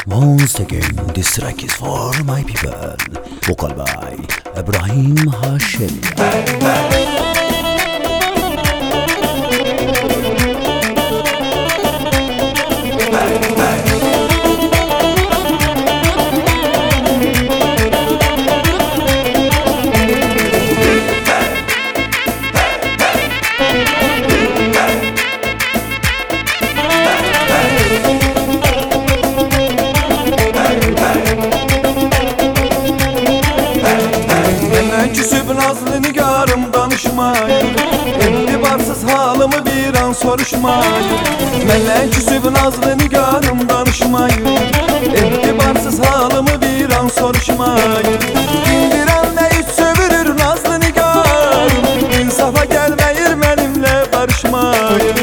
Once again, this track is for my people. Vocal by Ibrahim Hashemi. Küsüb nazlı nigarım danışmayın, İntibarsız halımı bir an soruşmayın. Menden küsüb nazlı nigarım danışmayın, İntibarsız halımı bir an soruşmayın. İndirenle hiç sövürür nazlı nigarım, İnsafa gelmeyir benimle barışmayın.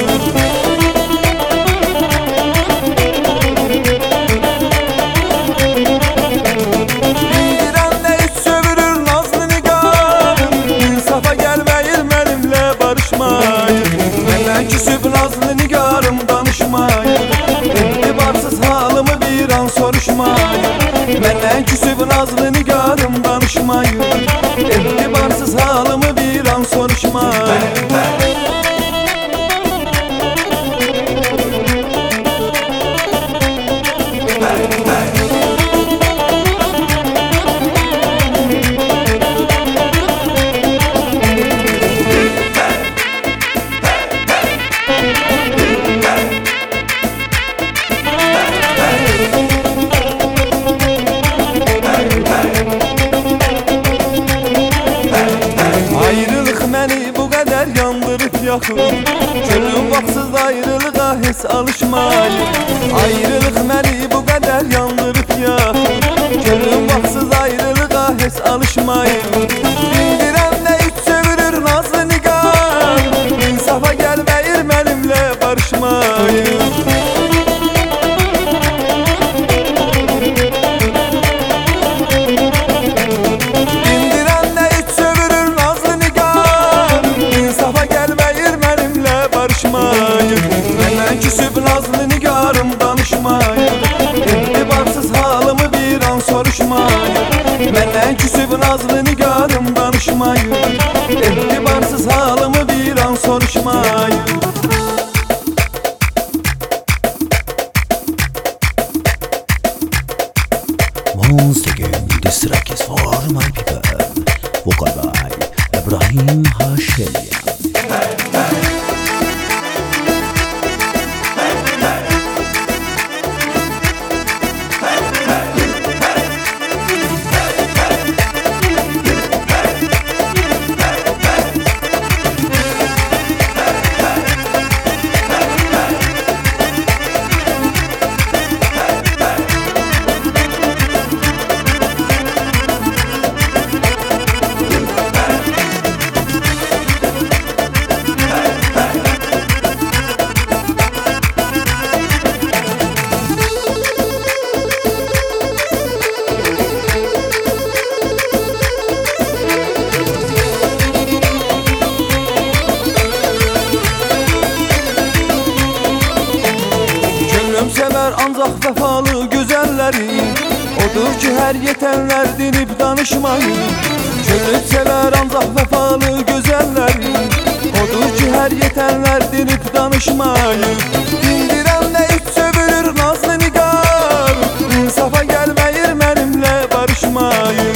Menden küsüb nazlı nigarım danışmayın, İntibarsız halımı bir an soruşmayın. Menden küsüb nazlı nigarım danışmayın, İntibarsız halımı bir an soruşmayın. Məni bu qədər yandırıb yaxın, Könlüm vaxtsız ayrılığa heç alışmayın. Ayrılıq məni bu qədər yandırıb yaxın, Könlüm vaxtsız ayrılığa heç alışmayın. Bildirəmlə iç çevirir nazlı nigar, İnsafa gəlməyir mənimlə barışmayın. Menden küsüb nazlı nigarım danışmayın, İntibarsız halımı bir an soruşmayın. Menden küsüb nazlı nigarım danışmayın, İntibarsız halımı bir an soruşmayın. Once again, this track is for my people. Vocal by Ibrahim Hashemi. Sever ancaq vəfalı gözəlləri, Odur ki hər yetənlər dinib danışmayın. Könlüm sever ancaq vəfalı gözəlləri, Odur ki hər yetənlər dinib danışmayın. Dindirəmlə iç sövürür nazlı nigar, İnsafa gəlməyir mənimlə barışmayın.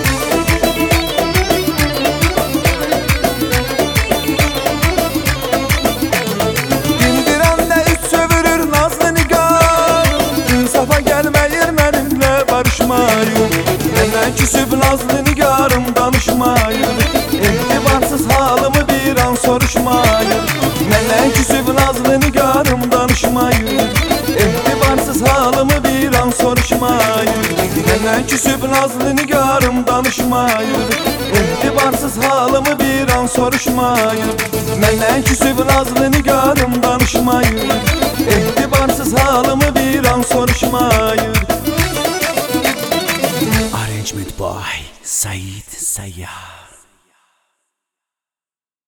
Menden küsüb nazlı nigarım danışmayın, İntibarsız halımı bir an soruşmayın. Menden küsüb nazlı nigarım danışmayın, İntibarsız halımı bir an soruşmayın. Menden küsüb nazlı nigarım danışmayın, İntibarsız halımı bir an soruşmayın. Menden küsüb nazlı nigarım danışmayın, İntibarsız halımı bir an soruşmayın. Arrangement by Said Sayyar.